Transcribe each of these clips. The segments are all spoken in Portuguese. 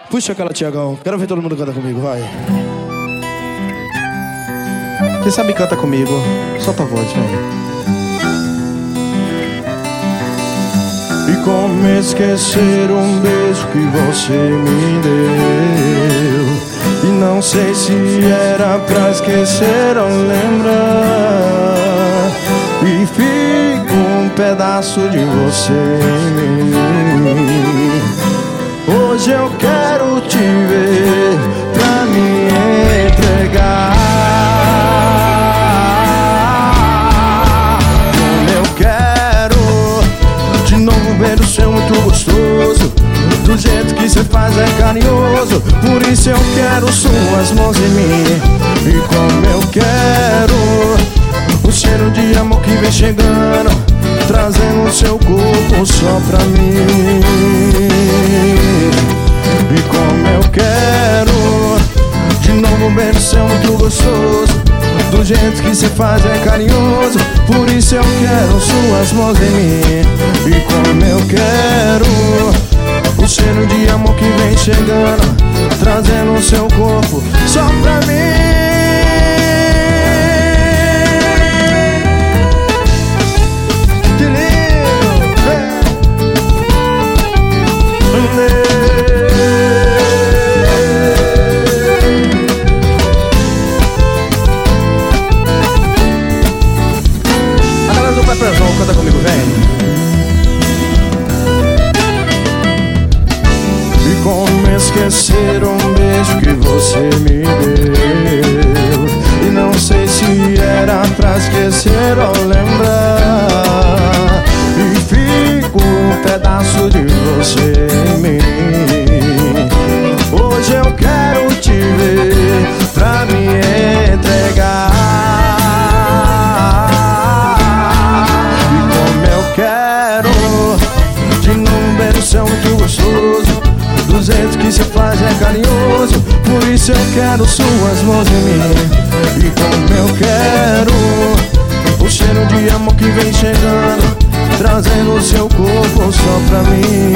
Puxa aquela, Tiagão. Quero ver todo mundo cantar comigo, vai. Quem sabe canta comigo. Solta a voz, vem. E como esquecer um beijo que você me deu? E não sei se era pra esquecer ou lembrar. E fica um pedaço de você em mim. Hoje eu quero te ver pra me entregar. Como eu quero de novo ver o seu muito gostoso. Do jeito que cê faz é carinhoso. Por isso eu quero suas mãos em mim. E como eu quero o cheiro de amor que vem chegando, trazendo o seu corpo só pra mim. E como eu quero de novo ver o seu muito gostoso. Do jeito que cê faz é carinhoso. Por isso eu quero suas mãos em mim. E como eu quero o cheiro de amor que vem chegando, trazendo o seu corpo só pra mim. Que lindo! A galera do Pepperzão, canta comigo, vem. Como esquecer um beijo que você me deu? E não sei se era pra esquecer ou lembrar. E fico um pedaço de você em mim. Hoje eu quero te ver pra me entregar. E como eu quero de novo ver o céu muito gostoso. Do jeito que cê faz é carinhoso. Por isso eu quero suas mãos em mim. E como eu quero o cheiro de amor que vem chegando, trazendo o seu corpo só pra mim.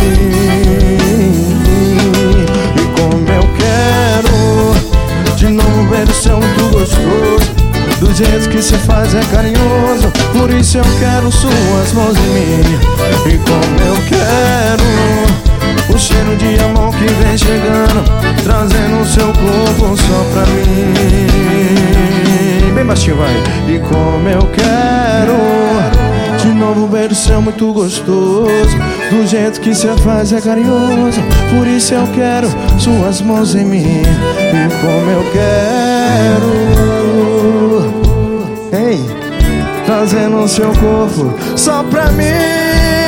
E como eu quero de novo ver o céu muito gostoso. Do jeito que cê faz é carinhoso. Por isso eu quero suas mãos em mim. E como eu quero o cheiro de amor que vem chegando, trazendo o seu corpo só pra mim. Bem baixinho, vai. E como eu quero de novo ver o céu muito gostoso. Do jeito que cê faz é carinhoso. Por isso eu quero suas mãos em mim. E como eu quero, ei, trazendo o seu corpo só pra mim.